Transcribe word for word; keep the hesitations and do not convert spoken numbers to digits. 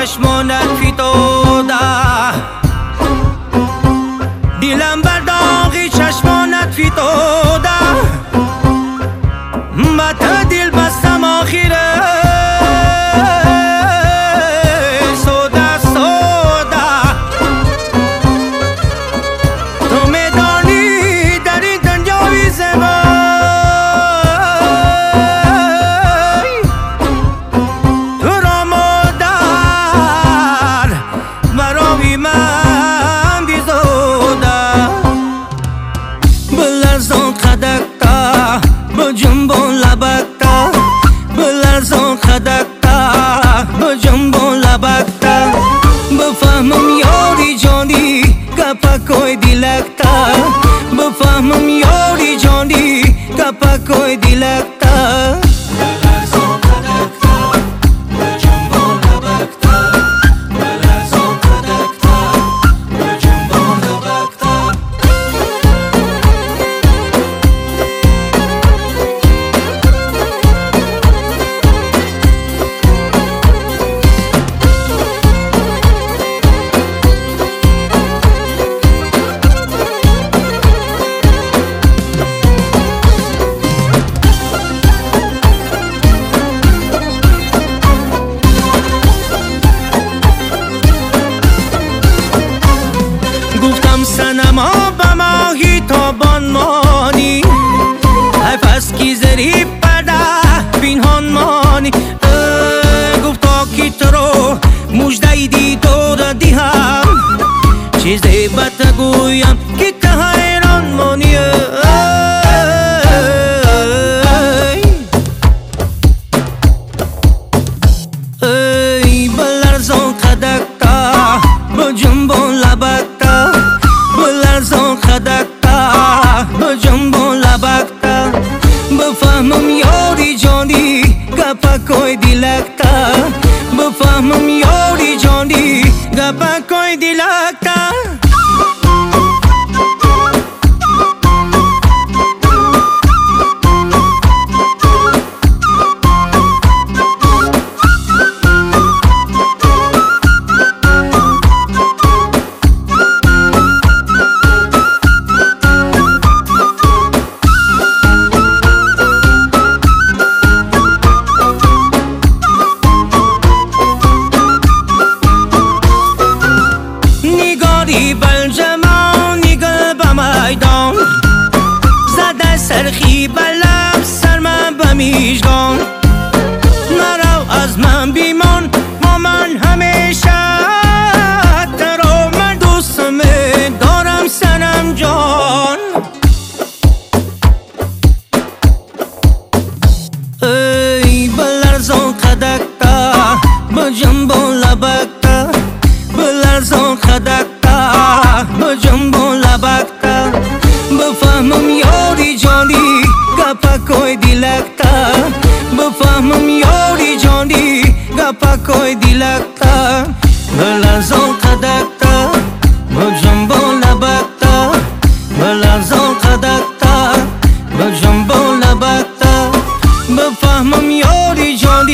چشمانت فیتوده دیلم بر داغی چشمانت فیتوده با تو دل بستم آخیره سوده سوده تو میدانی در این دنیای زیبا تو را مادر برای من بیزوده بلرزان خدکتا بجنبان لبکتا بلرزان خدکتا بجنبان لبکتا بفهمم یاری جانی کپکوی دیلکتا بفهمم یاری جانی کپکوی دیلکتا گفتم سنما با ماهی تابان مانی حیف از کی زری پرده پینهان مانی گفتا کی تو رو مجده دی تو را دیهم چیزی بد گویم که تو حیران مانی ای بلرزان خدکتا بجنبان لبکتا بلرزان خدکتا بجنبان لبکتا بفهمم یاری جانی گپکوی دیلکتا بفهمم یاری جانی گپکوی دیلکتا بلجمان نیگل با میدان زده سرخی بلب سر من بمیجدان نرو از من بیمان ما من همیشه ترو من دوستم دارم سنم جان ای بلرزان خدکتا بجنبان لبکتا بلرزان خدکتا بجنبان لبکتا بفهمم یاری جانی گپکوی دیلکتا بفهمم یاری جانی گپکوی دیلکتا بلرزان خدکتا بجنبان لبکتا بلرزان خدکتا بجنبان لبکتا بفهمم یاری جانی